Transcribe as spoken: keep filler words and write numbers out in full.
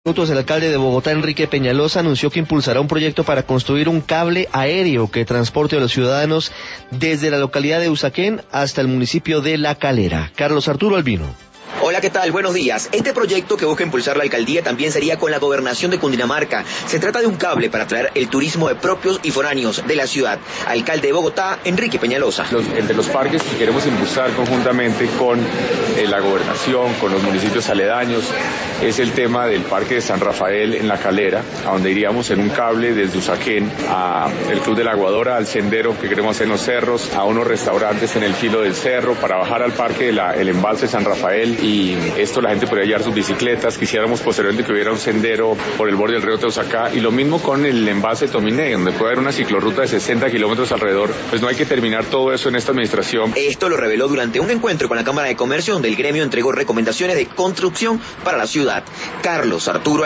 El alcalde de Bogotá, Enrique Peñalosa, anunció que impulsará un proyecto para construir un cable aéreo que transporte a los ciudadanos desde la localidad de Usaquén hasta el municipio de La Calera. Carlos Arturo Albino. Hola, ¿qué tal? Buenos días. Este proyecto que busca impulsar la alcaldía también sería con la gobernación de Cundinamarca. Se trata de un cable para atraer el turismo de propios y foráneos de la ciudad. Alcalde de Bogotá, Enrique Peñalosa. Los, el de los parques que queremos impulsar conjuntamente con eh, la gobernación, con los municipios aledaños, es el tema del Parque de San Rafael en La Calera, a donde iríamos en un cable desde Usaquén a el Club de la Aguadora, al sendero que queremos hacer en los cerros, a unos restaurantes en el filo del cerro, para bajar al parque del de embalse de San Rafael. Y esto la gente podría llevar sus bicicletas. Quisiéramos posteriormente que hubiera un sendero por el borde del río Teusacá, y lo mismo con el embalse Tominé, donde puede haber una ciclorruta de sesenta kilómetros alrededor. Pues no hay que terminar todo eso en esta administración. Esto lo reveló durante un encuentro con la Cámara de Comercio, donde el gremio entregó recomendaciones de construcción para la ciudad. Carlos Arturo